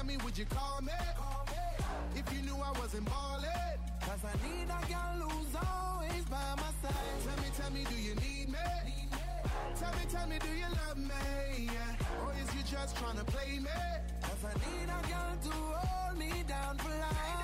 me, would you call me? If you knew I wasn't ballin'. Cause I need a girl who's always by my side. Tell me, do you need me? Tell me, do you love me? Yeah. Or is you just tryna play me? Cause I need a girl to hold me down for life.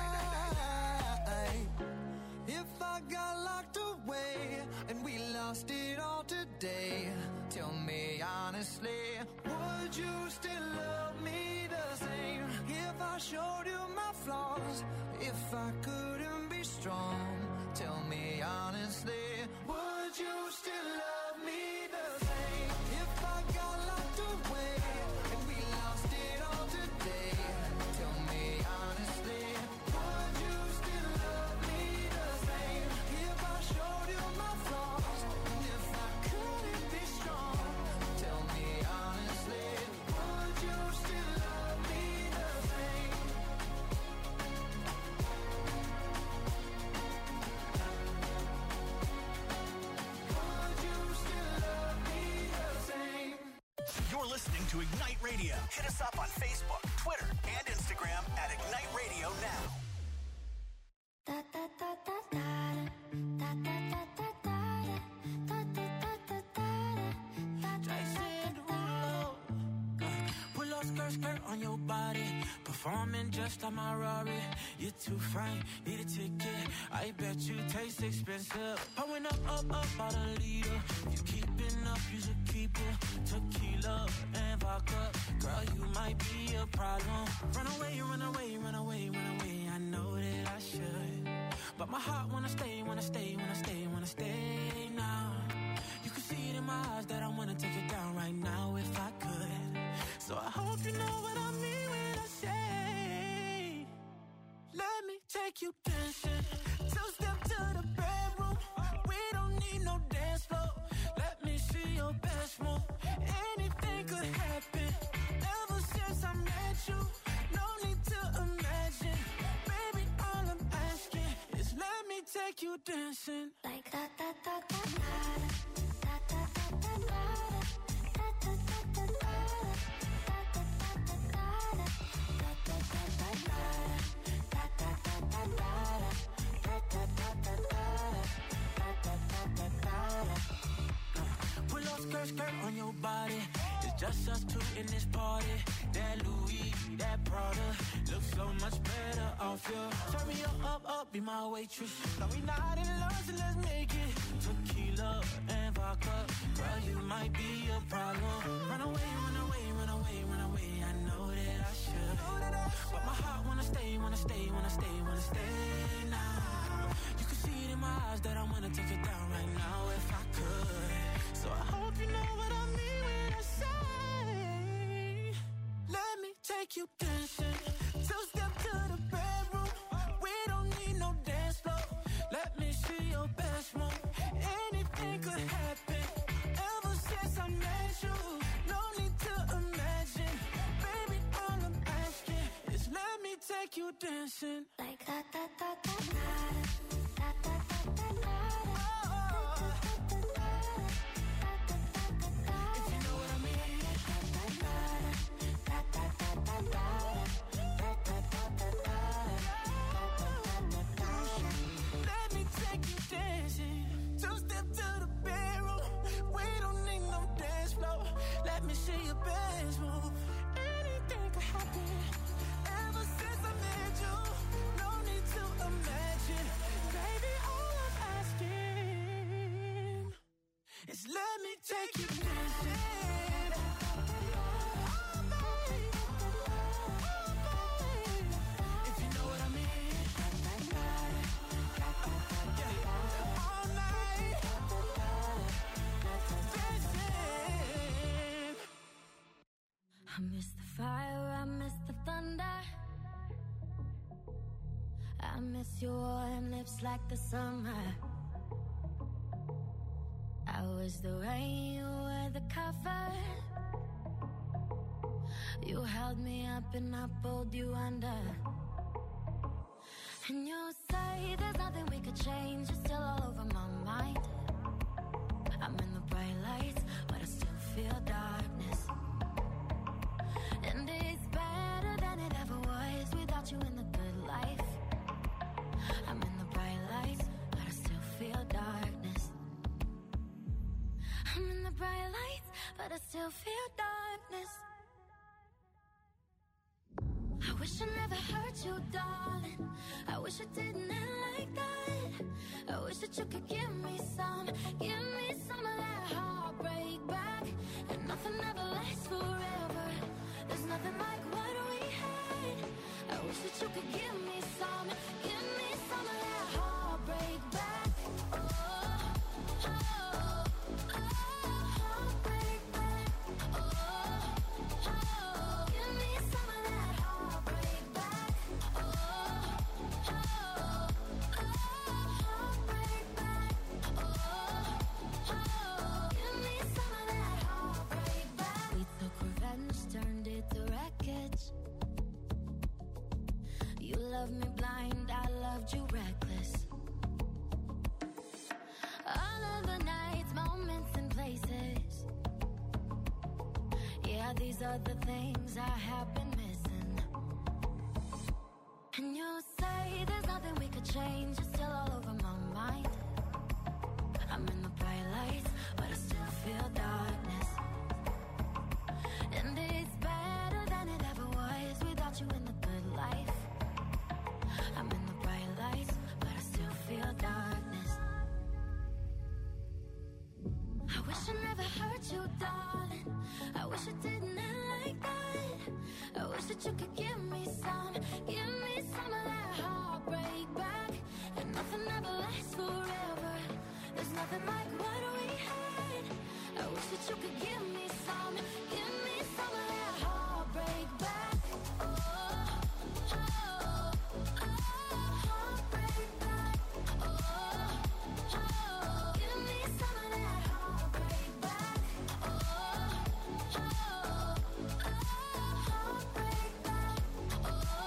If I got locked away and we lost it all today, tell me honestly, would you still love me the same? If I showed you my flaws, if I couldn't be strong, tell me honestly, would you still love me the same? If I got locked away and we lost it all today, tell me honestly, would you still love me the same? If I showed you my flaws, and if I couldn't be strong, tell me honestly, would you still love me the same? Would you still love me the same? You're listening to Ignite Radio. Hit us up on Facebook, Twitter, and Instagram at Ignite Radio Now. Pull up skirt on your body, performing just like my Rari. You're too fine, need a ticket. I bet you taste expensive. Pouring up about a liter. If you keeping up, you should keep it. Tequila and vodka, girl, you might be a problem. Run away, run away, run away, run away. I know that I should, but my heart wanna stay, wanna stay, wanna stay, wanna stay now. You can see it in my eyes that I wanna take it down right now if I could. So I hope you know what I mean when I say, let me take you dancing. Two-step to the bedroom. We don't need no dance floor. Let me see your best move. Anything could happen. Ever since I met you, no need to imagine. Baby, all I'm asking is let me take you dancing. Like da da da da da da da da da Pull up skirt on your body. It's just us two in this party. That Louis, that Prada looks so much better off you. Turn me up, be my waitress. No, we not in love, so let's make it. Tequila and vodka, girl, you might be a problem. Run away, run away, run away, run away. I know that I should, but my heart wanna stay, wanna stay, wanna stay, wanna stay now. You can see it in my eyes that I wanna take it down right now if I could. So I hope you know what I mean when I say, let me take you dancing. Two-step to the bedroom. We don't need no dance floor. Let me see your best move. Anything could happen. Ever since I met you, no need to imagine. Baby, all I'm asking is let me take you dancing. Like da da da da da da da da da. If you know what I mean. Let me take you dancing. Two-step to the bedroom. We don't need no dance floor. Let me see your best move. Anything could happen. Ever since I met you, no need to imagine. Baby, all I'm asking is let me take you dancing. If you know what I mean. All night dancing. I miss the fire, I miss the thunder. I miss your warm lips like the summer. I was the rain, you were the cover. You held me up and I pulled you under. And you say there's nothing we could change. You're still all over my mind. I'm in the bright lights, but I still feel darkness. And it's better than bright lights, but I still feel darkness. I wish I never hurt you, darling. I wish I didn't end like that. I wish that you could give me some of that heartbreak back. And nothing ever lasts forever. There's nothing like what we had. I wish that you could give me some of that heartbreak back. Oh, oh, oh, heartbreak back. Oh, oh, give me some of that heartbreak back. Oh, oh, oh, heartbreak back. Oh, oh, give me some of that heartbreak back. We took revenge, turned it to wreckage. You loved me blind, I loved you reckless. All of the nights, moments and places. Yeah, these are the things I have been missing. And you say there's nothing we could change. It's still all over my mind. I'm in the bright lights, but I still feel darkness. And it's better than it ever was without you in the good life. I'm in the bright lights, but I still feel darkness. I wish I never hurt you, darling. I wish it didn't end like that. I wish that you could give me some of that heartbreak back. And nothing ever lasts forever. There's nothing like what we had. I wish that you could give me some of that heartbreak back. Oh, oh, oh, heartbreak back. Oh, oh, give me some of that heartbreak back. Oh, oh, oh, heartbreak back. Oh,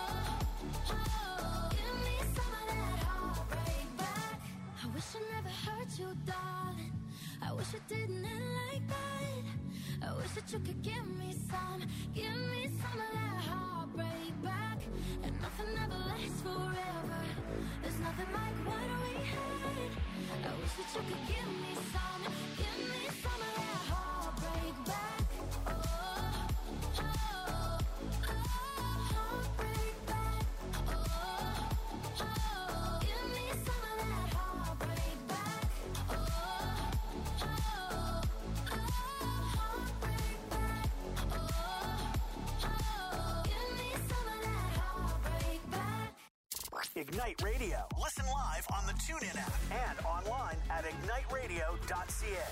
oh, give me some of that heartbreak back. I wish I never hurt you, darling. I wish it didn't end like that. I wish that you could give me some of that heartbreak back. And nothing ever lasts forever. There's nothing like what we had. I wish that you could give me some of that heartbreak back. Oh, oh, oh, heartbreak back. Oh, oh, give me some of that heartbreak back. Oh, oh, oh, heartbreak back. Oh, oh, give me some of that heartbreak back. Ignite Radio. Listen live on the TuneIn app and online at igniteradio.ca.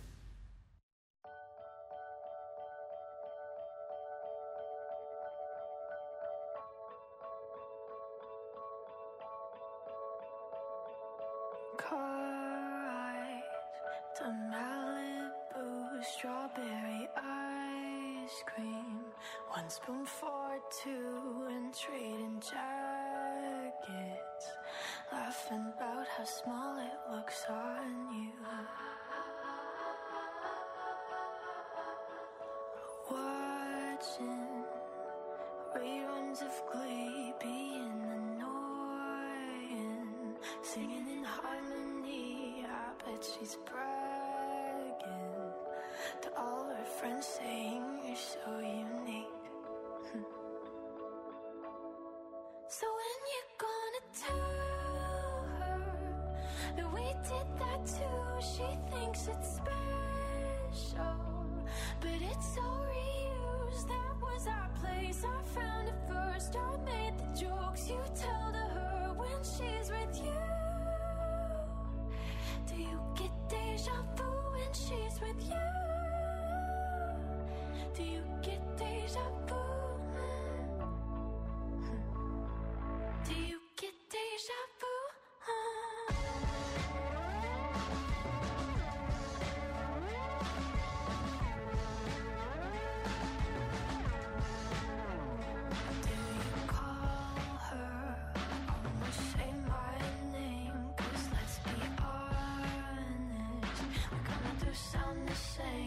Car ride to Malibu, strawberry ice cream. 1 spoon for 2 and trading jackets. Laughing about how small it looks on you. Watching reruns of Glee, being annoying. Singing in harmony, I bet she's bragging to all her friends, saying you're so unique. So when you gonna tell her that we did that too? She thinks it's special, but it's so reused. That was our place, I found it first. I made the jokes you tell to her when she's with you. Do you get deja vu when she's with you? Do you get deja vu? Do you get deja vu? Do you call her? Almost say my name, 'cause let's be honest, we're gonna do sound the same.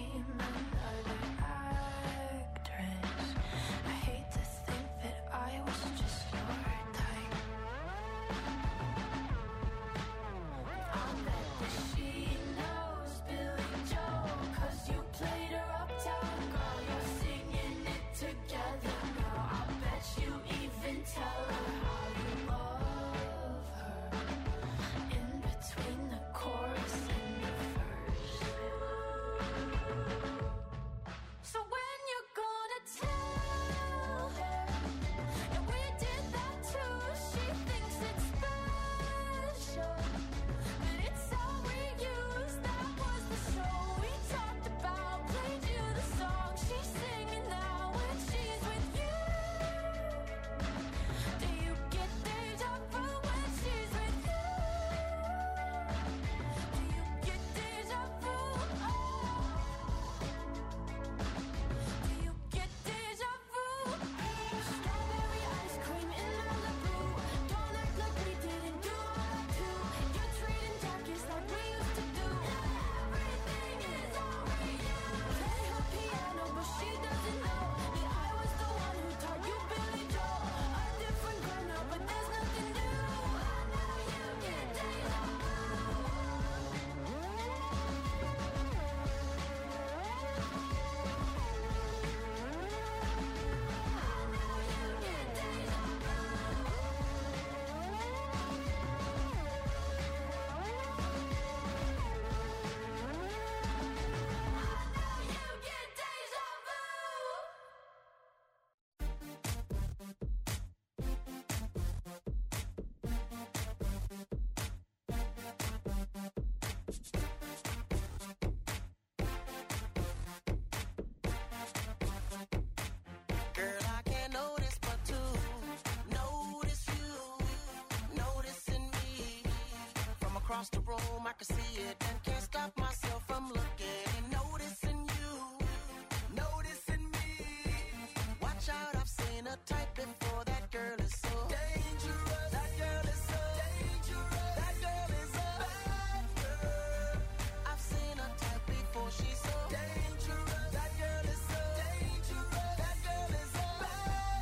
across the room, I can see it and can't stop myself from looking and noticing you, noticing me. Watch out, I've seen a type before. That girl is so dangerous. That girl is so dangerous. That girl is a bad girl. I've seen a type before. She's so dangerous. That girl is so dangerous. That girl is a bad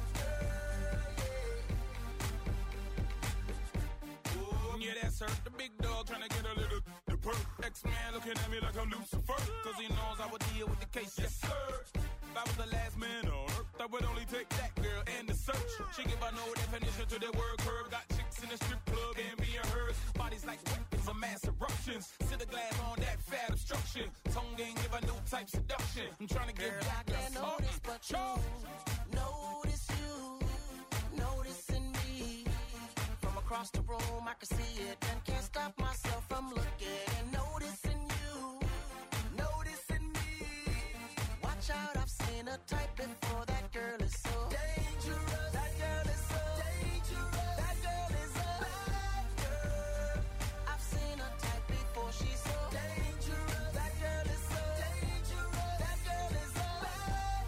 girl. Yeah, that's her. The big dog trying to get a little the perk. X-Man looking at me like I'm Lucifer. Cause he knows I would deal with the case. Yes, sir. If I was the last man on earth, I would only take that girl and the search. She give her no definition to the word curve. Got chicks in the strip club and being hers. Bodies like weapons of mass eruptions. Sit the glass on that fat obstruction. Tongue ain't give her no type seduction. I'm trying to get back to notice, but you notice you, noticing me. From across the room, I can see it and can't stop myself from looking and noticing you, noticing me. Watch out, I've seen a type before. That girl is so dangerous. That girl is so dangerous. That girl is a bad girl. I've seen a type before. She's so dangerous. That girl is so dangerous. That girl is a bad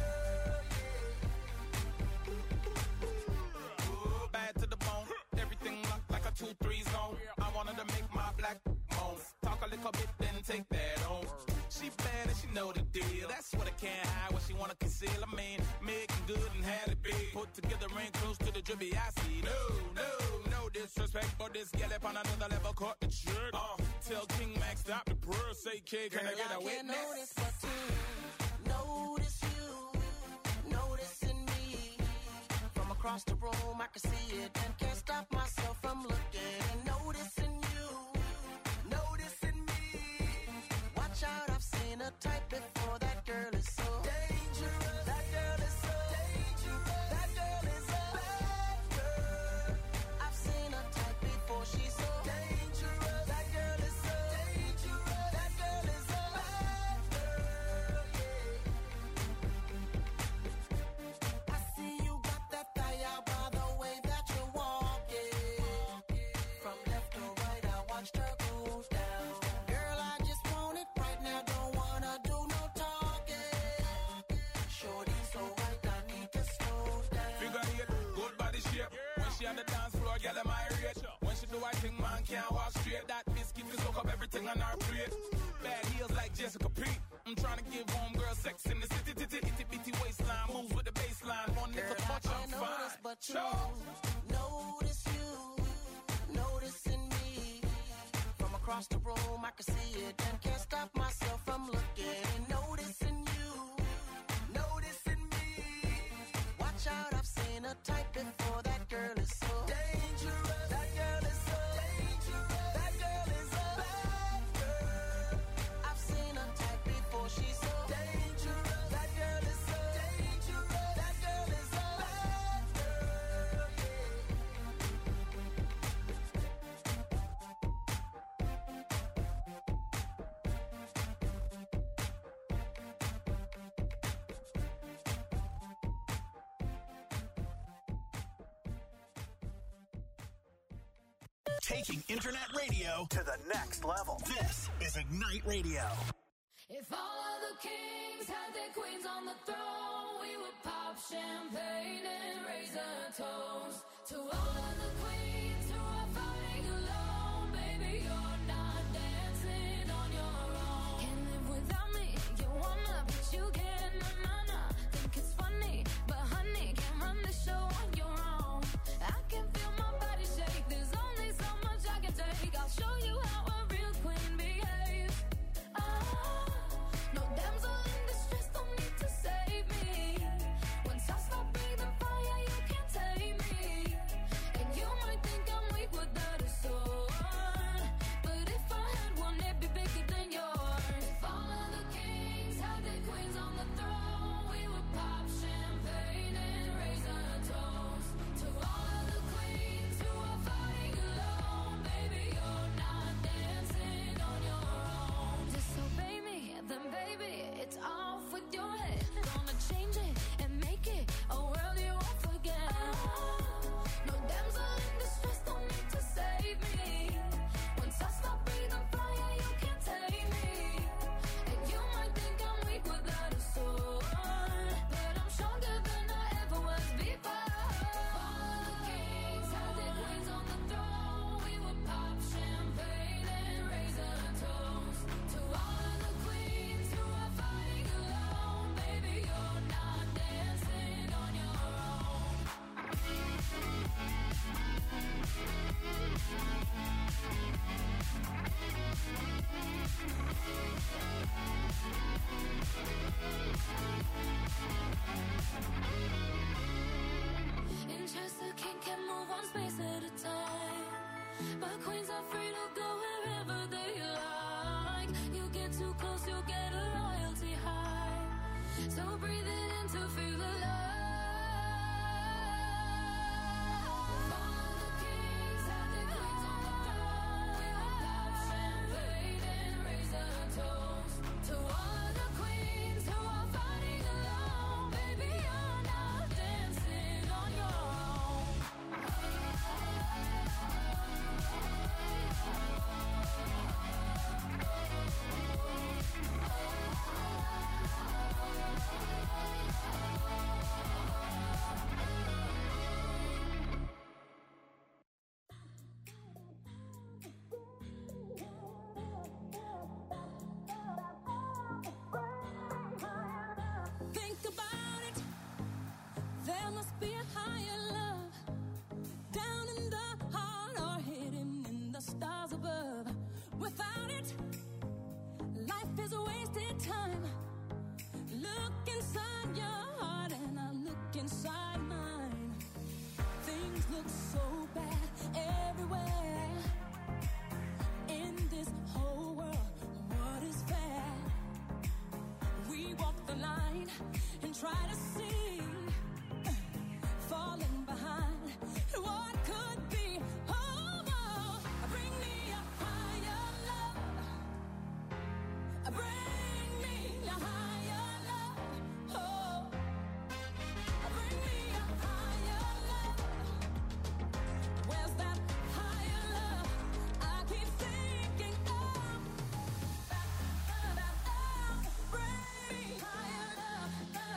girl. bad to the bone. Everything locked like a 2-3 zone. I wanted to make my black moan. Talk a little bit, then take that on. She bad and she know the deal. That's what I can't hide, what she wanna conceal. I mean, making good and had it big. Put together ring close to the drippy I see. No disrespect, but this gal up on another level caught the trick. Tell King Max stop the prayer, say kid, can I get a witness? Can't notice but to notice you, noticing me. From across the room, I can see it and can't stop myself from looking and noticing you, noticing me. Watch out, I've seen a type before. That girl is so dangerous. That girl is so dangerous. That girl is a bad girl. I've seen a type before. She's so dangerous. That girl is so dangerous. That girl is a bad girl. I see you got that thigh out by the way that you're walking. From left to right, I watched her go down. Girl, I just want it right now. Don't wanna do no talking. Shorty so right, I need to slow down. Figure eight, good body shape. When she on the dance floor, girl, am I rich? When she do I think man can't walk straight. That biscuit will soak up everything on her plate. Bad heels like Jessica Pete. I'm trying to give homegirl sex in the city. Itty bitty waistline, moves with the baseline. One little Girl, touch, I I'm can't notice fine. but you, notice you, noticing me. From across the room, I can see it and can't stop myself from looking and noticing you, noticing me. Watch out, I've seen a type before. That girl is so dangerous. That girl is so dangerous. That girl is a bad girl. I've seen a type before. She's so dangerous. That girl is so dangerous. That girl is a bad girl. Taking internet radio to the next level. This is Ignite Radio. If all of the kings had their queens on the throne, we would pop champagne and raise a toast to all of the queens who are fighting alone. Baby, you're not dancing on your own. Can't live without me, you wanna, but you can't. Nah. Think it's funny, but honey, can't run the show on your own. I can feel my body shake. There's only so much I can take. I'll show you how a real queen behaves. No damsel in distress, don't need to save me. Once I stop breathing fire, you can't tame me. And you might think I'm weak without a sword, but if I had one, it'd be bigger than yours. If all of the kings had their queens on the throne, we would pop champagne and raise a toast to all of the queens who are fighting alone. Baby, you're not dancing on your own. Disobey me, then baby, it's off with your head. Gonna change it and make it a world you won't forget. No damsel in distress, don't need to save me. Once I inside your heart and I look inside mine. Things look so bad everywhere. In this whole world, what is fair? We walk the line and try to see, falling behind what could be. Oh, bring me a higher love. Bring me a higher love. Oh, bring me a higher love. Where's that higher love? I keep thinking of. Bring me higher love.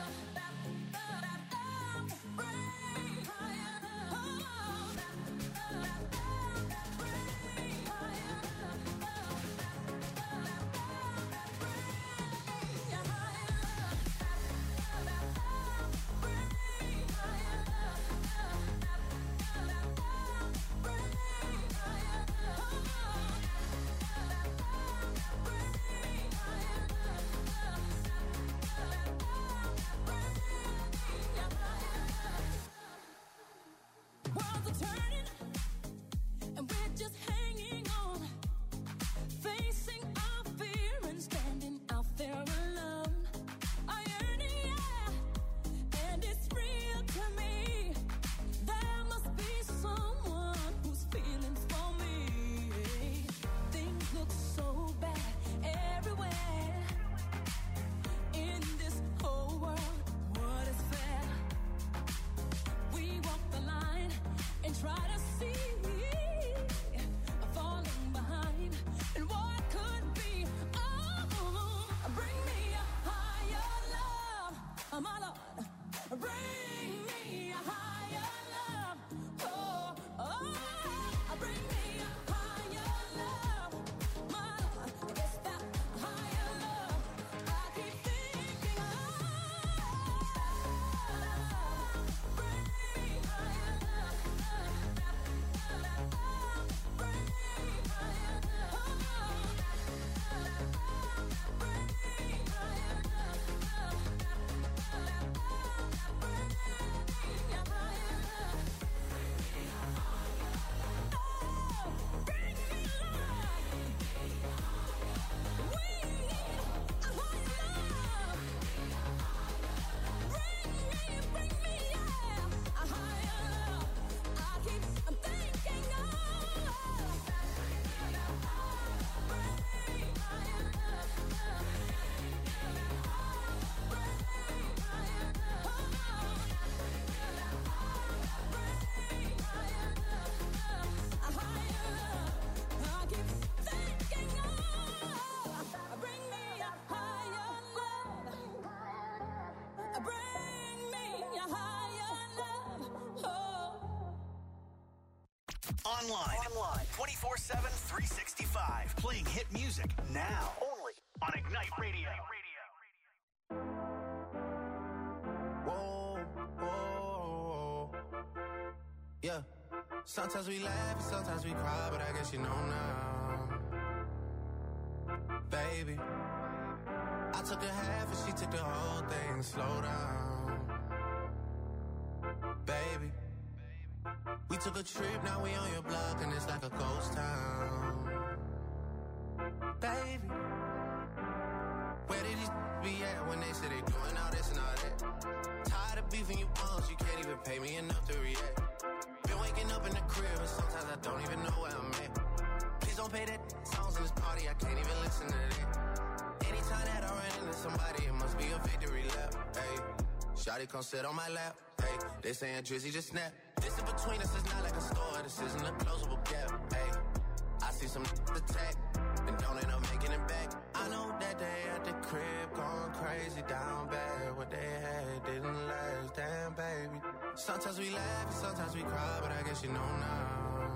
Worlds are turning, and we're just hanging on, facing our fear and standing out there alone. I yearn, yeah, and it's real to me. There must be someone who's feeling for me. Things look so bad everywhere. In this whole world, what is fair? We walk the line and try to see, falling behind, and what could be. Oh, bring me a higher love, my Lord. Bring me a higher love. Oh, bring me a higher love, my Lord. It's that higher love I keep thinking of. Bring me higher love. Online. 24/7, 365. Playing hit music now. Only on Ignite Radio. Whoa, whoa, yeah. Sometimes we laugh and sometimes we cry, but I guess you know now. Baby, I took a half and she took the whole thing. Slow down. Baby, we took a trip, now we on your block and it's like a ghost town. Baby, where did these be at when they say they doing all this and all that? Tired of beefing you bums, you can't even pay me enough to react. Been waking up in the crib and sometimes I don't even know where I'm at. Please don't pay that songs in this party, I can't even listen to that. Anytime that I run into somebody, it must be a victory lap. Hey, shawty come sit on my lap. Hey, they saying Drizzy just snap. This in between us is not like a store, this isn't a closable gap. Hey, I see some attack and don't end up making it back. I know that they at the crib going crazy down bad. What they had didn't last, damn baby. Sometimes we laugh and sometimes we cry, but I guess you know now.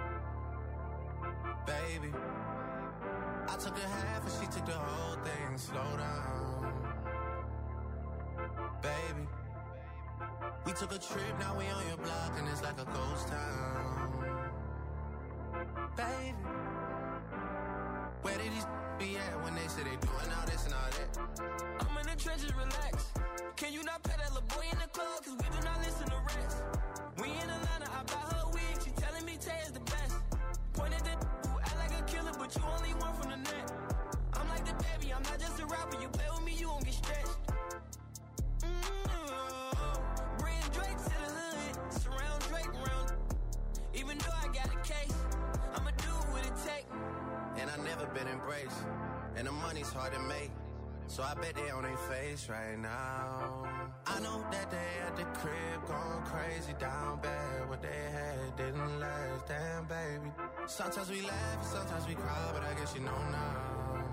Baby, I took a half and she took the whole thing. Slow down. Baby, we took a trip, now we on your block and it's like a ghost town. Baby, where did these be at when they say they doing all this and all that? I'm in the trenches, relax. Can you not pay that little boy in the club? Cause we do not listen to rest. We in Atlanta, I buy her wig. She telling me Tay is the best. Pointed at who act like a killer, but you only one from the net. I'm like the baby, I'm not just a rapper. You play with me, you won't get stretched. Bring Drake to the hood, surround Drake around. Even though I got a case, I'ma do what it take. And I never been embraced, and the money's hard to make. So I bet they on their face right now. I know that they at the crib going crazy down bad. What they had didn't last, damn baby. Sometimes we laugh and sometimes we cry, but I guess you know now.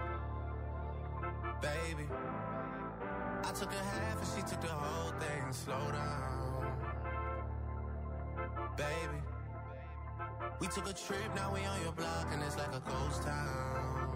Baby, I took a half and she took the whole thing. Slow down. Baby, we took a trip, now we on your block and it's like a ghost town.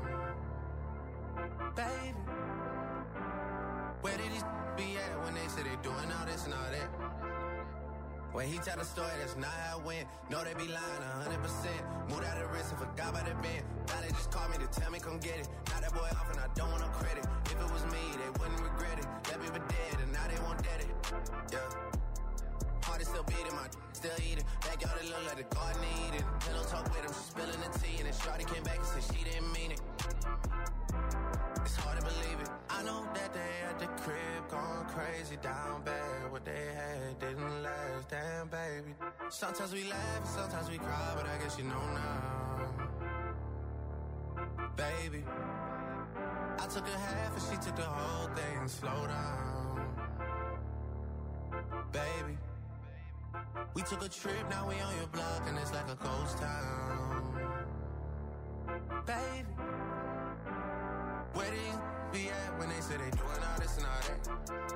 Baby, where did these be at when they say they doing all this and all that? When he tell the story, that's not how it went. No, they be lying 100%. Moved out of the risk and forgot about the bend. Now they just call me to tell me come get it. Now that boy off and I don't want no credit. If it was me, they wouldn't regret it. Left me for dead and now they won't dead it. Yeah. Heart is still beating, my still eating. Backyard it look like the garden eating. Pillow talk with him, she spilling the tea. And then shawty came back and said she didn't mean it. It's hard to believe it. I know that they at the crib going crazy down bad. What they had didn't last, damn baby. Sometimes we laugh and sometimes we cry, but I guess you know now. Baby, I took a half and she took the whole thing. Slow down. Baby, we took a trip, now we on your block and it's like a ghost town. Baby, where do you be at when they say they doing all this and all that?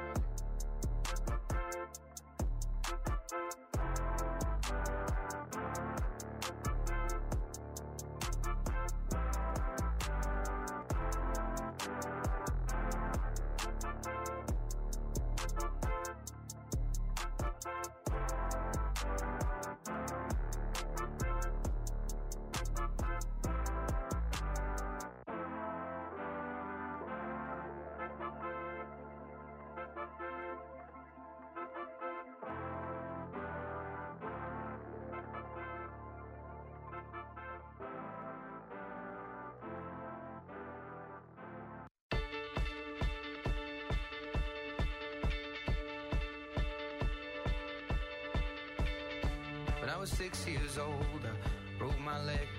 When I was 6 years old, I broke my leg.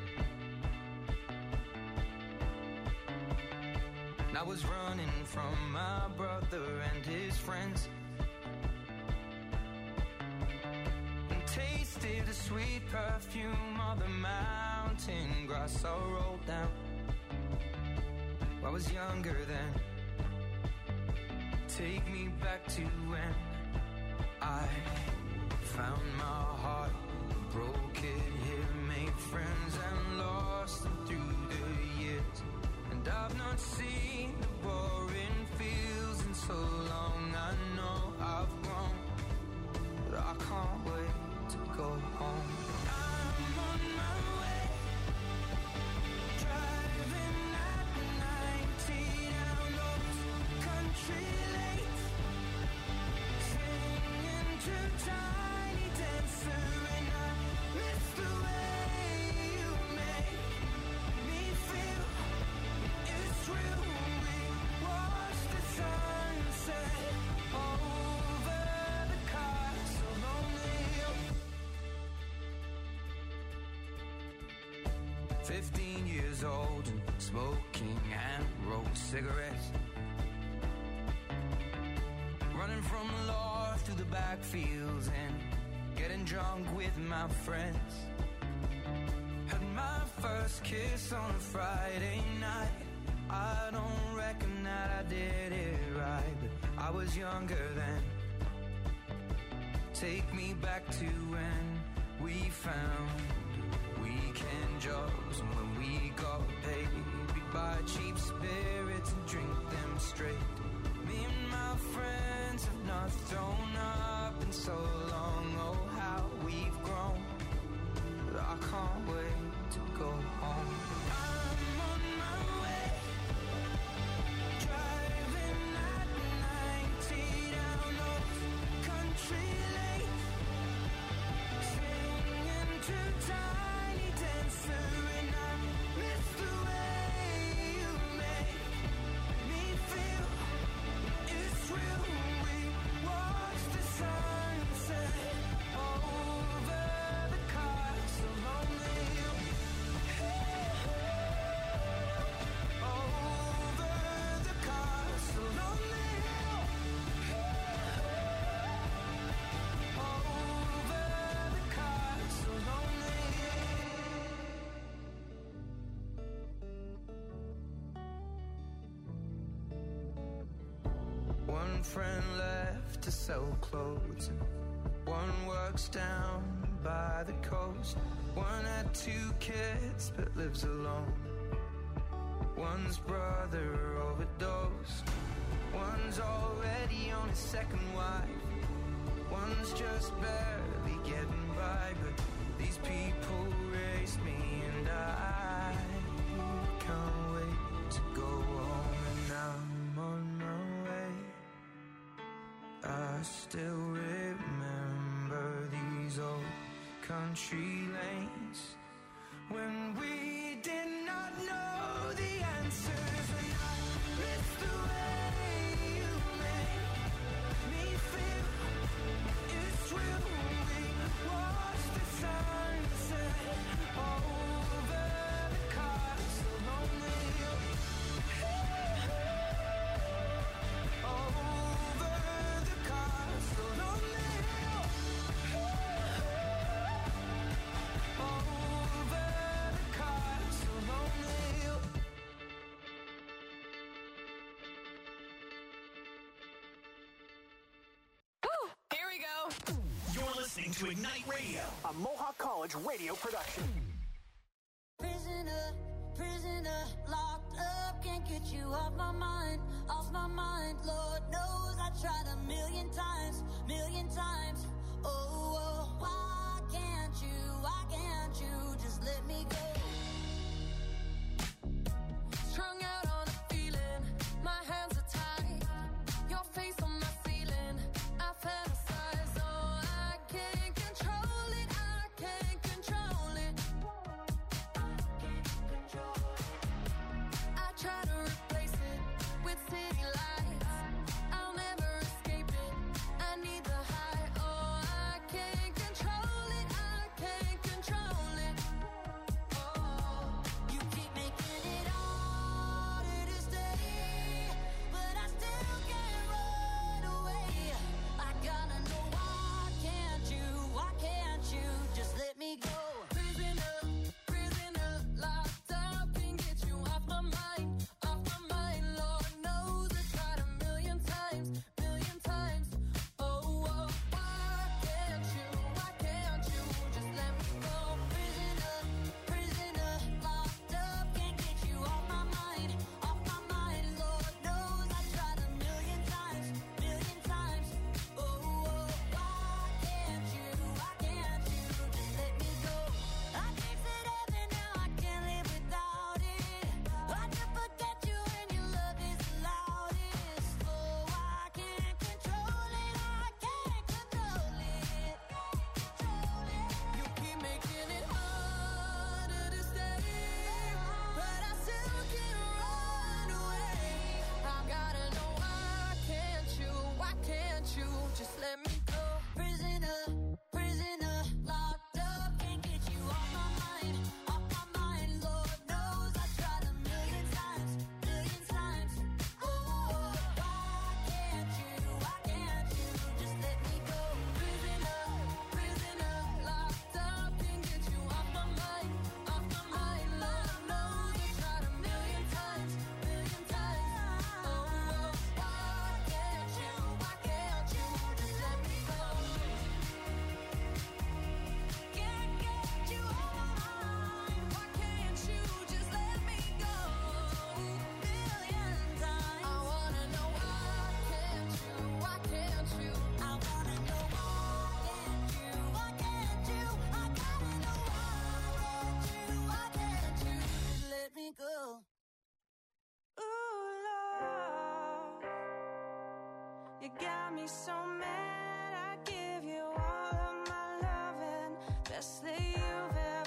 And I was running from my brother and his friends, and tasted the sweet perfume of the mountain grass I rolled down. I was younger then. Take me back to when I found my heart, broke it here, made friends and lost them through the years. And I've not seen the boring fields in so long. I know I've grown, but I can't wait to go home. I'm on my way, driving at 90 down those country lanes, singing to Tiny Dancer, and I miss the way you make me feel. It's real. We watch the sunset over the castle lonely. 15 years old and smoking and rolled cigarettes, running from the law through the backfields and getting drunk with my friends. Had my first kiss on a Friday night. I don't reckon that I did it right, but I was younger then. Take me back to when we found weekend jobs, and when we got paid, we'd buy cheap spirits and drink them straight. Me and my friends have not thrown up in so long. Oh, how we've grown, but I can't wait to go home. I'm on my way, driving at 90 tiny dancer, and I miss the way you make me feel. It's real. We watch the sunset over the castle lonely. Over the castle lonely. Over the castle lonely. One friend left to sell clothes. One works down by the coast. One had 2 kids but lives alone. One's brother overdosed. One's already on his 2nd wife. One's just barely getting by. But these people raise me, and I can't wait to go home. And I'm on my way. I still remember these old country lanes when we did not know the answers. And I miss the way you make me feel. It's real. We watch the sunset over the castle lonely. Over the castle lonely. Over the castle lonely. Here we go. You're listening to Ignite Radio, a Mohawk College radio production. Prisoner, prisoner, locked up, can't get you off my mind, off my mind. Lord knows I tried a million times, oh, oh, why can't you just let me go? Strung out on a feeling, my hands are tied. Your face on my ceiling, I fantasize. Oh, I can't control it, I can't control it. I try to replace it with city lights. I'll never escape it, I need the high. Oh, I can't control it, I can't control it. Oh, you keep making it harder to stay, but I still can't run away. I gotta know why can't you just let me go? Prisoner, prisoner, locked up, can't get you off my mind, Lord knows I tried a million times, oh, oh, why can't you just let me go? Prisoner, prisoner, locked up, can't get you off my mind, Lord knows I tried a million times, oh, oh, why can't you just let me go? I tasted heaven, now I can't live without it. I can forget you when your love is the loudest. Oh, I can't control it, You keep making it harder to stay, but I still can't run away. I gotta know why can't you just let me go? Prisoner, prisoner, locked up, can't get you off my mind, Lord knows I tried a million times, oh, why can't you just let me go? Prisoner, prisoner, locked up, can't get you off my mind, Lord knows I tried a million times, oh, why can't you just let me go? Can't get you off my mind, Why can't you just let me go? million times. I wanna know why can't you? I wanna know why can't you? I gotta know why can't you just let me go? Ooh, love, you got me so mad. I give you all of my loving, best that you've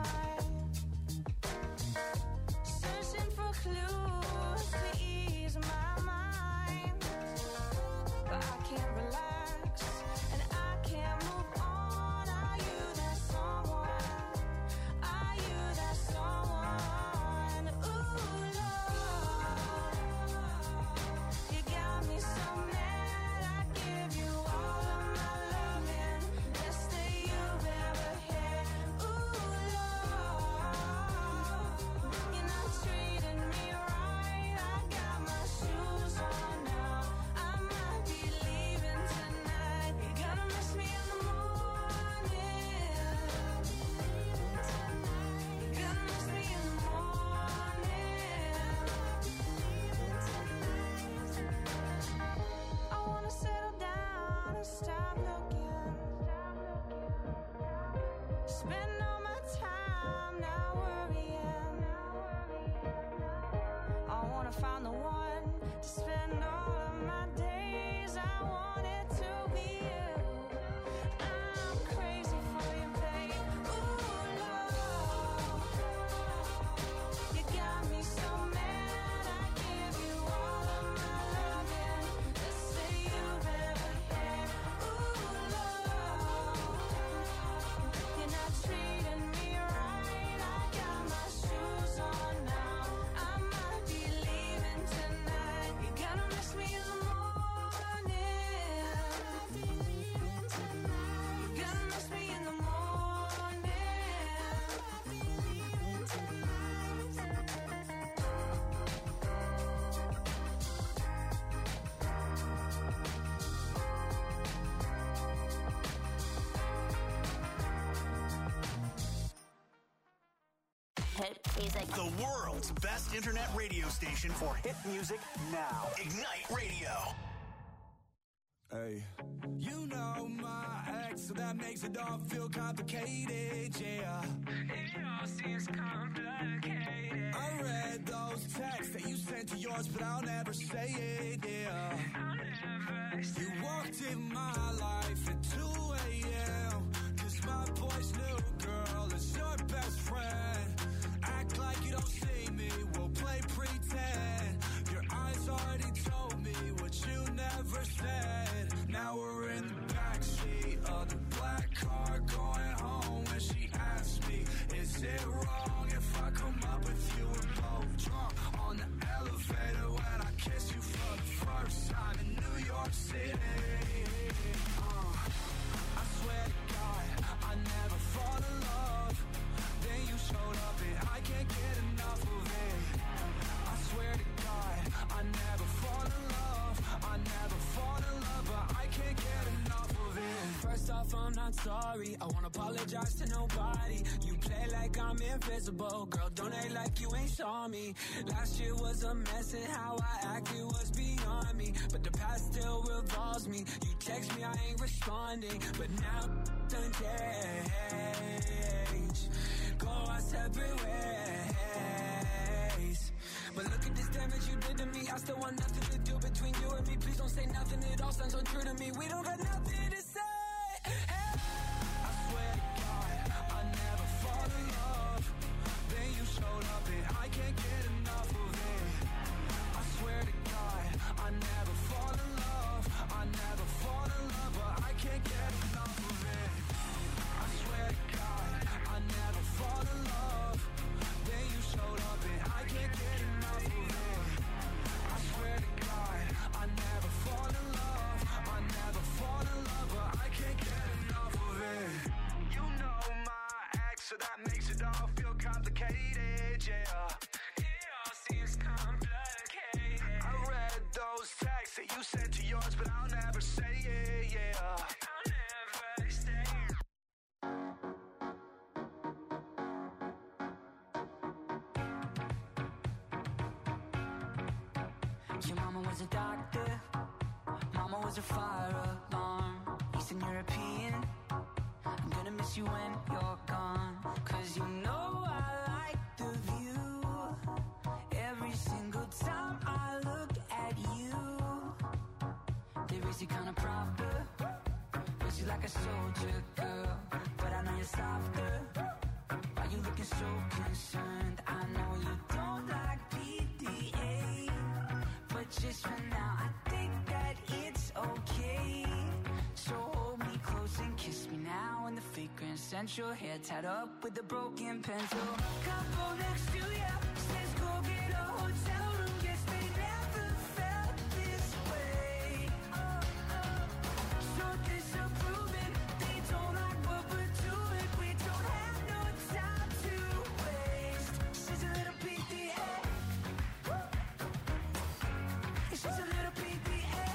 mind. Searching for clues to ease my mind. But I can't relax, and I can't move on. Are you that someone? Are you that someone? Ooh, Lord, you got me so mad. I give you all of my loving, best that you've ever had. Ooh, Lord, you're not treating me right. I got my shoes on now. I might be leaving tonight. You're gonna miss me in the morning. You're gonna miss me in the morning. I wanna settle down and stop looking. Spend all my time not worrying. I wanna find the one to spend all of my days. I want it to be you. I'm crazy for you, babe. Ooh, Lord, you got me so mad. I give you all of my loving, best that you've ever had. Ooh, Lord, you're not treating me right. I got my shoes on now. I might be leaving tonight. You're gonna miss me in the morning. You're gonna miss me in the Hit music. The world's best internet radio station for hit music now. Ignite Radio. Hey. You know my ex, so that makes it all feel complicated, yeah. It all seems complicated. I read those texts that you sent to yours, but I'll never say it, yeah. I'll never say it. You walked in my life at 2 a.m. 'Cause my boy's new girl is your best friend. Act like you don't see me, we'll play pretend. Your eyes already told me what you never said. Now we're in the backseat of the black car going home, and she asked me, is it wrong if I come up with you and both drunk on the elevator when I kiss you for the first time in New York City? I swear to God, I never fall in love. Then you showed up and I can't get enough of it. I swear to God, I never fall in love. I never fall in love, but I can't get enough of it. First off, I'm not sorry. I won't apologize to nobody. You play like I'm invisible. Girl, don't act like you ain't saw me. Last year was a mess and how I acted was beyond me. But the past still revolves me. You text me, I ain't responding. But now done change. Go our separate ways. But look at this damage you did to me. I still want nothing to do between you and me. Please don't say nothing, it all sounds untrue to me. We don't got nothing to say. Hey. I swear to God, I never fall in love. Then you showed up and I can't get enough of it. I swear to God, I never fall in love. I never fall in love, but I can't get enough of it. I swear to God, I never fall in love. Then you showed up and I can't get enough of it. I swear to God, I never fall in love. I never fall in love, but I can't get enough of it. You know my ex, so that makes it all feel complicated, yeah. It all seems complicated. I read those texts that you sent to yours, but I'll never say it, yeah. I'll never say it. Your mama was a doctor, mama was a fire alarm. Eastern European, I'm gonna miss you when you're gone. 'Cause you know I like the view. Every single time I look at you, they raise you kinda proper. Raise you like a soldier girl, but I know you're softer. Why you looking so concerned? I know you don't like PDA, but just for now I think that it's okay. So hold me close and kiss me now in the fake Grand Central, hair tied up with a broken pencil. Couple next to ya says go get a hotel room. Guess they never felt this way. So disapproving, they don't like what we're doing. We don't have no time to waste. She's a little PDA. She's a little PDA.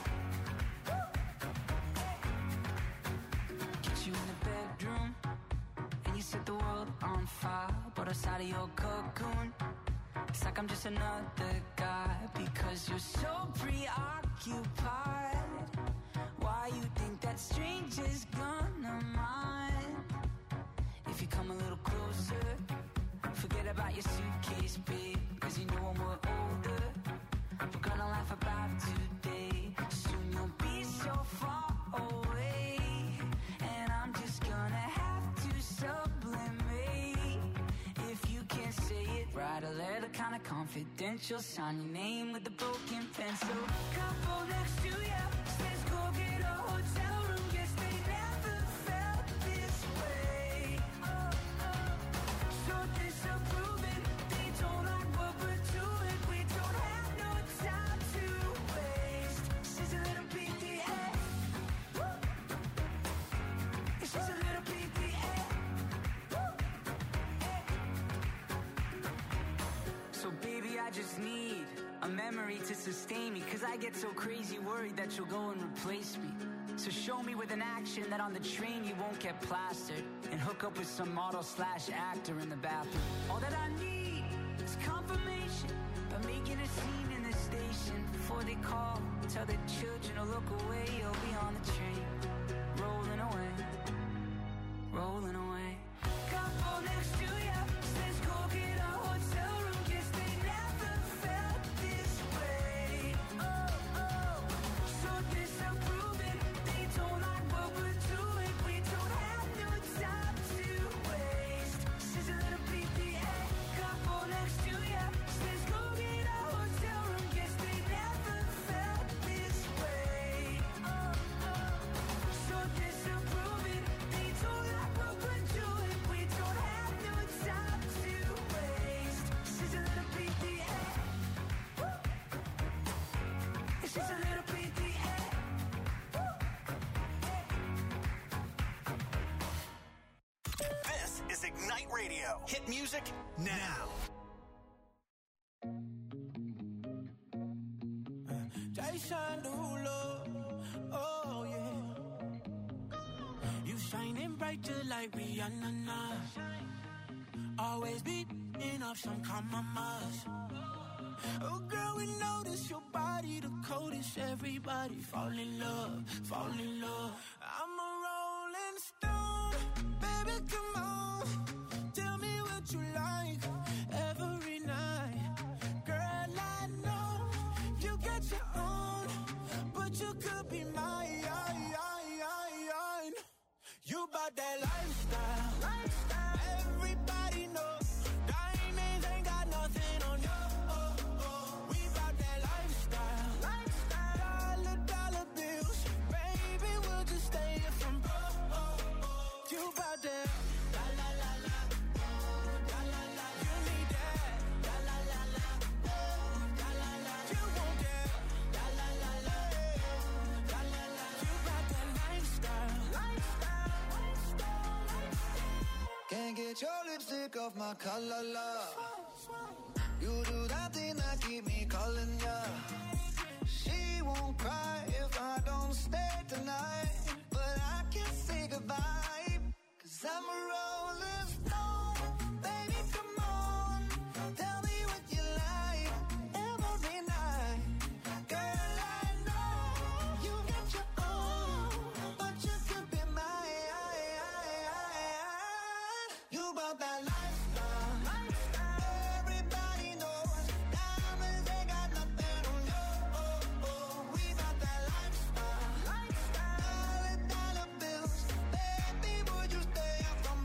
Get you in the bedroom and you set the world on fire. But outside of your cocoon, it's like I'm just another guy. Because you're so preoccupied. Why you think that stranger's gonna mind? If you come a little closer, forget about your suitcase, babe. Cause you know when we're older, we're gonna laugh about today. Soon you'll be so far away, and I'm just gonna have to sublimate. If you can't say it, write a letter kinda confidential. Sign your name with a broken pencil. Couple next to ya says go get a hotel room. Guess they never felt this way. So disapproving, they don't like what we're doing. We don't have no time to waste. She's a little PDA. She's a little PDA. So baby, I just need a memory to sustain me. Cause I get so crazy worried that you'll go and replace me. So show me with an action that on the train you won't get plastered, and hook up with some model/actor in the bathroom. All that I need is confirmation by making a scene in the station. Before they call, tell the children to look away. You'll be on the train, rolling away, rolling away. Couple next to ya says go get a hotel room. Guess they never felt this way. So disapproving, they don't like what we're doing. We don't have no time to waste. She's a little PDA. Couple next to ya says go get a hotel room. Guess they never felt this way. So disapproving, they don't like what we're doing. We don't have no time to waste. She's a little PDA. She's a little PDA. This is Ignite Radio. Hit music now. Jason Derulo, oh yeah. You shining bright just like Rihanna now. Always beating up some compromise. Oh girl, we notice your body the coldest. Everybody fall in love, fall in love. I'm a rolling stone, baby, come on. Tell me what you like every night. Girl, I know you got your own, but you could be mine. You bout that lifestyle. Everybody knows diamonds ain't got nothing on you. We bout that lifestyle. Dollar bills, baby, we'll just stay here from broke. You bout that. La la la la. La la la. You need that. La la la la. La la la. You want that. La la la la. La la la. You bout that lifestyle. Can't get your lipstick off my collar, love. You do that thing that keep me calling ya. She won't cry if I don't stay tonight, but I can't say goodbye, cause I'm a rolling stone. Baby, come on, tell me what you like every night. Girl, I know you got your own, but you could be mine. You about that lifestyle. Everybody knows diamonds ain't got nothing on you. We about that lifestyle. Dollar bills, baby, would you stay out from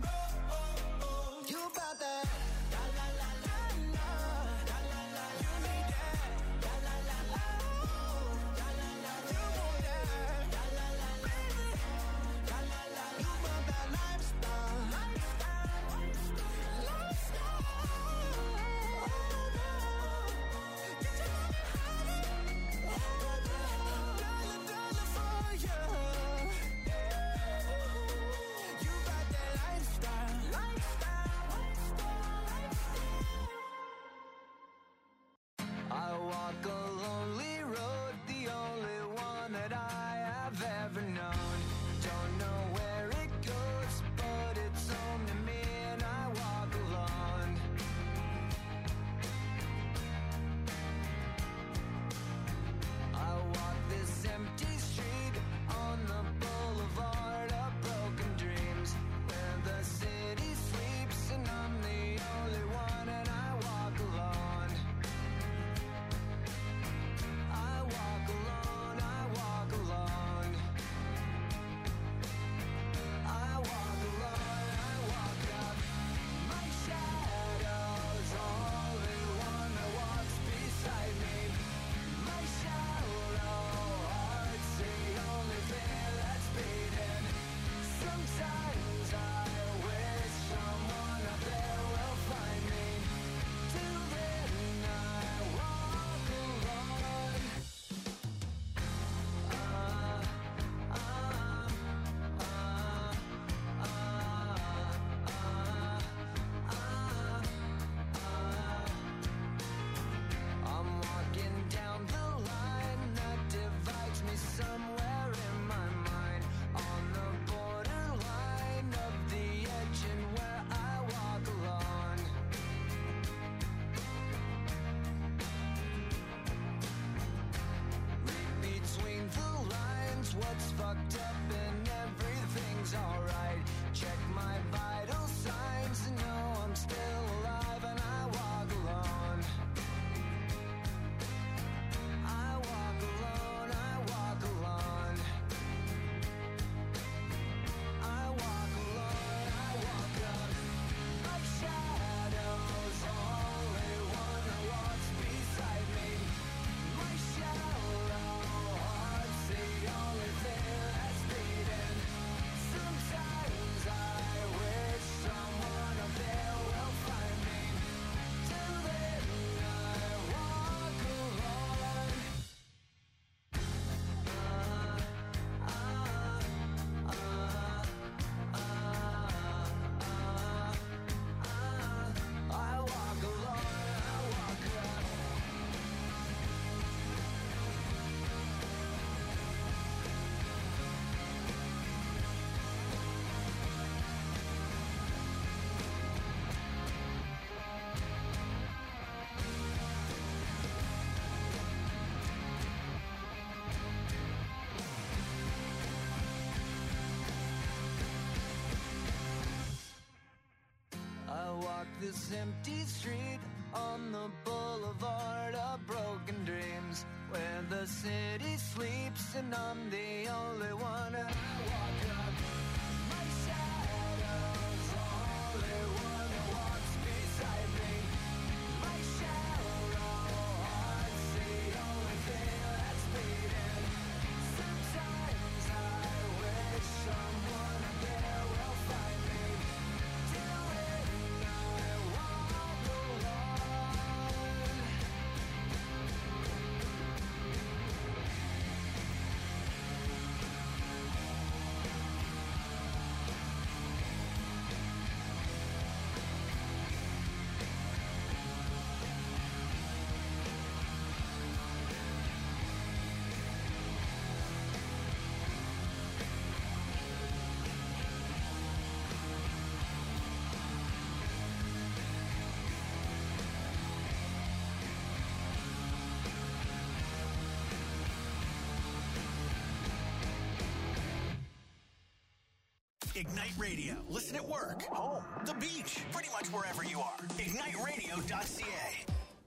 Sometimes I wish someone up there will find me. Till then I walk alone. I'm walking down the line that divides me somewhere in my mind, on the borderline of the edge and where I walk alone. Read between the lines what's fucked up and everything's alright. Check my vital signs and know I'm still alive, and I walk alone. I walk alone, I walk alone. I walk alone, I walk up. My shadow's only one that walks beside me. My shallow heart's the only thing that's beating. Sometimes I wish someone up there will find me. Till then I walk alone. I walk alone, I walk up. I walk this empty street on the boulevard of broken dreams, where the city sleeps and I'm the only one. And I walk up. My shadow's only one that walks beside me. My shallow heart's the only thing that's beating. Sometimes I wish someone up there will find me. Till then I walk alone. Ignite Radio. Listen at work, home, the beach, pretty much wherever you are. IgniteRadio.ca.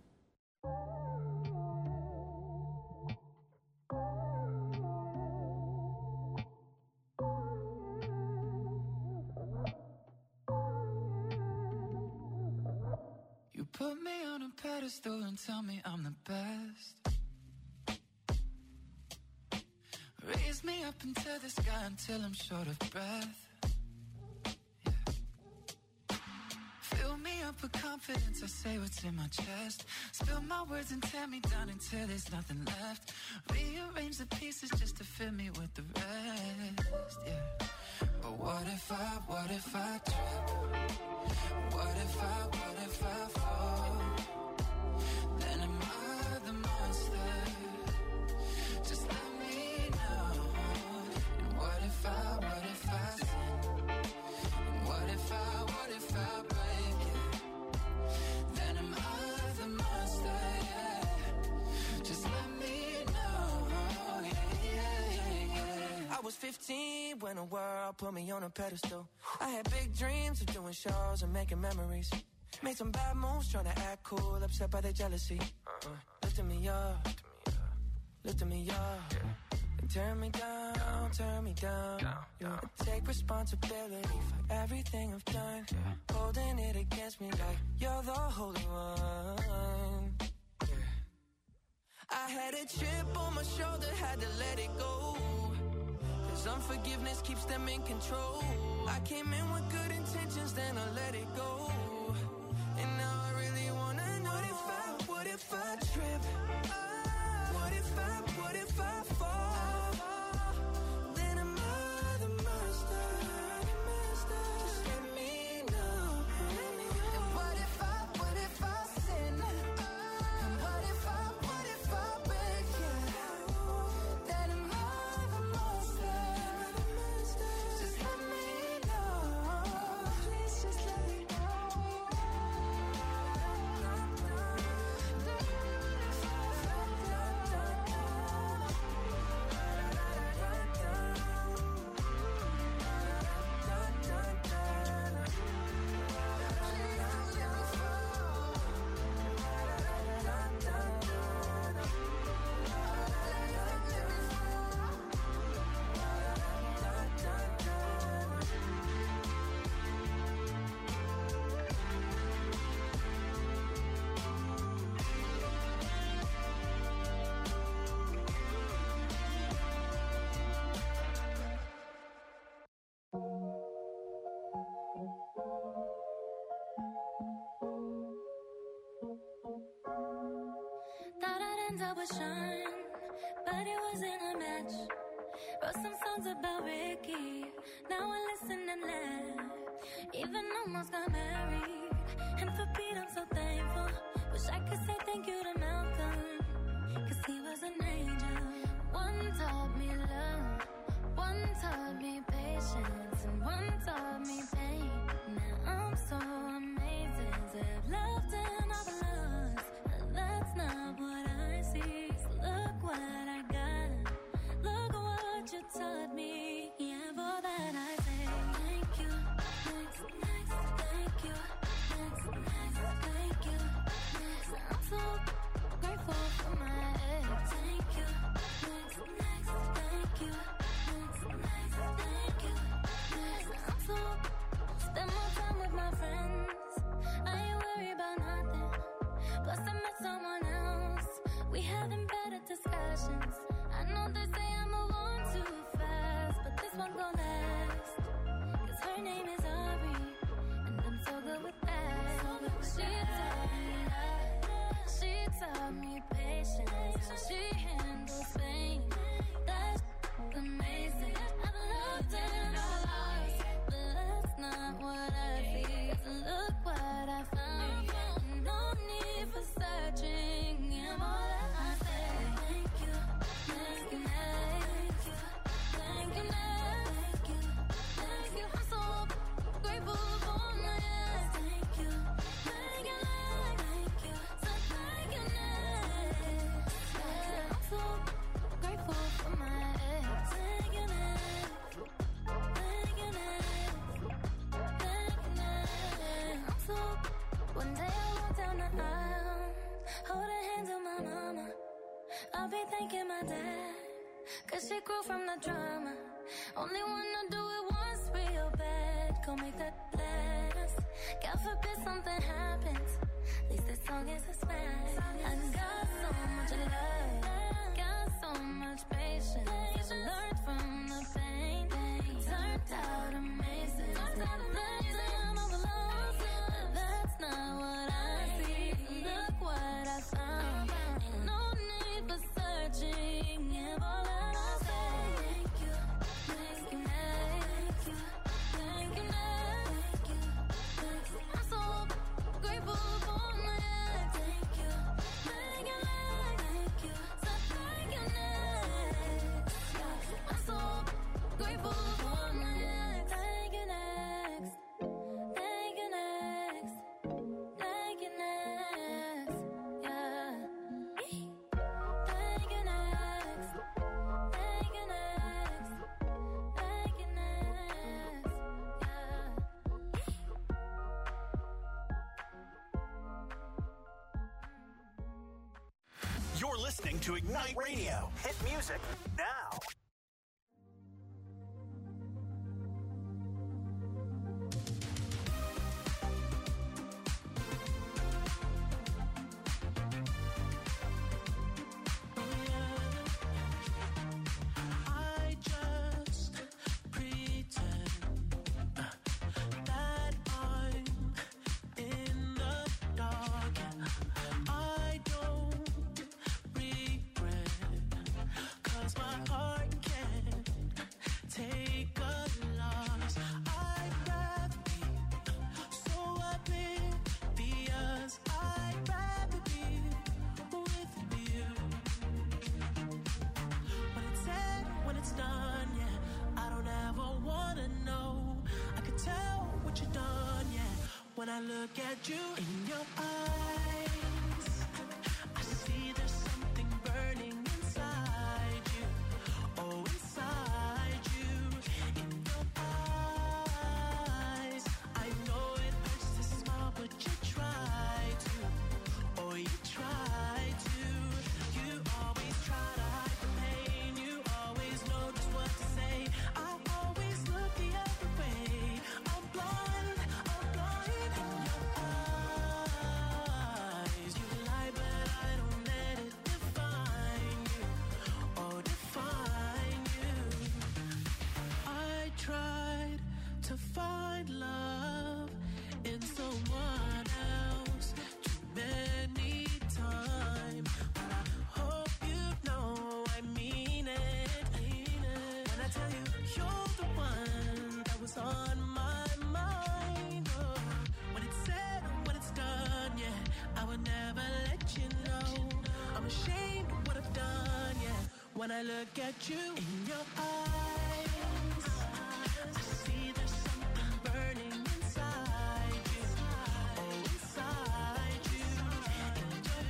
You put me on a pedestal and tell me I'm the best. Raise me up into the sky until I'm short of breath. Yeah. Fill me up with confidence, I say what's in my chest. Spill my words and tear me down until there's nothing left. Rearrange the pieces just to fill me with the rest. Yeah. But what if I trip? What if I fall? Then am I the monster? Just let me know. And what if I sin? And what if I break it? Then am I the monster? Yeah. Just let me know. Yeah. I was 15 when the world put me on a pedestal. I had big dreams of doing shows and making memories. Made some bad moves trying to act cool, upset by the jealousy. Lifting me up, lifting me up. And turn me down. Yeah. I take responsibility for everything I've done. Holding it against me like you're the holy one. I had a chip on my shoulder, had to let it go. 'Cause unforgiveness keeps them in control. I came in with good intentions, then I let it go. And now I really wanna know what if I trip? What if I fall? Then am I the monster? Just let me know. And what if I sin? And what if I break you? Then am I the monster? Just let me know. Please just let me know. Thought I'd end up with Sean, but it wasn't a match. Wrote some songs about Ricky, now I listen and laugh. Even almost got married, and for Pete I'm so thankful. Wish I could say thank you to Malcolm, cause he was an angel. One taught me love, one taught me patience, and one taught me pain. Now I'm so amazing to have loved and I've lost. That's not what I see. So look what I got. Look what you taught me. Yeah, for that I say thank you. Next, thank you. Next, thank you. Next, I'm so grateful for my ex. Thank you. Next, thank you. Next, thank you. Next, I'm so spend more time with my friends. I ain't worried about nothing. Plus I met someone else. We having better discussions. I know they say I move on too fast, but this one gon' last. Cause her name is Ari, and I'm so good with that. She taught me love. She taught me patience. How she handles pain. That's amazing. I've loved and I've lost, but that's not what I feel. So look what I found. No need for searching. And all that I say, thank you, thank you, thank you, thank you, thank you, thank you. I'm so grateful for my ex. Thank you, thank you, thank you, so thank you, next. Yeah, I'm so grateful for my ex. Thank you, next. Thank you, next. Thank you, next. I'm so. One day I walk down the aisle, hold her hands on my mama. I'll be thanking my dad, cause she grew from the drama. Only wanna do it once real bad, go make that last. God forbid something happens, at least this song is a smash. I got so much love, got so much patience. I learned from the pain, it turned out amazing. Then I'm lost, but that's not what I see. Look what I found, ain't no need for searching. If all that I say, thank you, thank you, thank you, thank you, thank you, thank you. I'm so grateful for my ex. Thank you, thank you, thank you, so thank you, next. I'm so grateful for my ex. Thank you, next. Thank you, next. Thank you, next. Yeah. Thank you, next. Thank you, next. Thank you, next. Yeah. You're listening to Ignite Radio. Hit music now. I just pretend when I look at you. In your eyes, I see there's something burning inside you. Oh, inside you. In your eyes, I know it hurts to smile, but you try to. Oh, you try to. You always try to hide the pain. You always know just what to say. I always look the other way. I'm blind in your eyes. You lie, but I don't let it define you. Oh, define you. I tried to find love in someone else too many times, but I hope you know I mean it. When I tell you you're the one that was on my mind. Oh, when it's said, when it's done, yeah, I would never let you know. I'm ashamed of what I've done, yeah. When I look at you in your eyes, I see there's something burning inside you. Oh, inside you. In your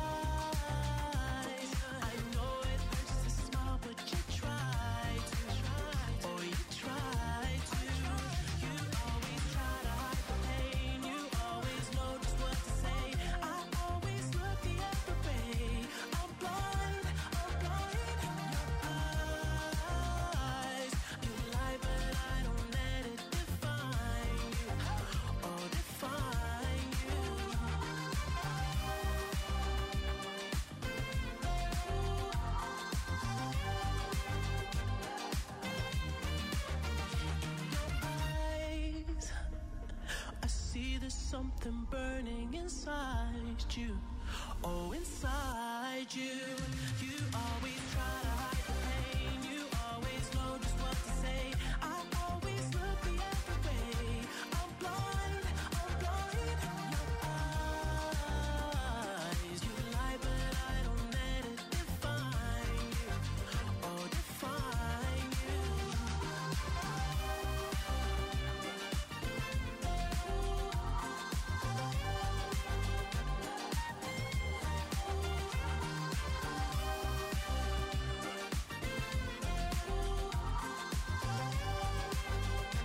eyes, I know it hurts to smile, but you try to. Oh, you try to. You always try to hide the pain. You always know just what to say. I always look the other way. I'm blind in your eyes. You lie, but I don't let it define you. Oh, define you. Eyes, I see there's something burning inside you. Oh, inside you. You always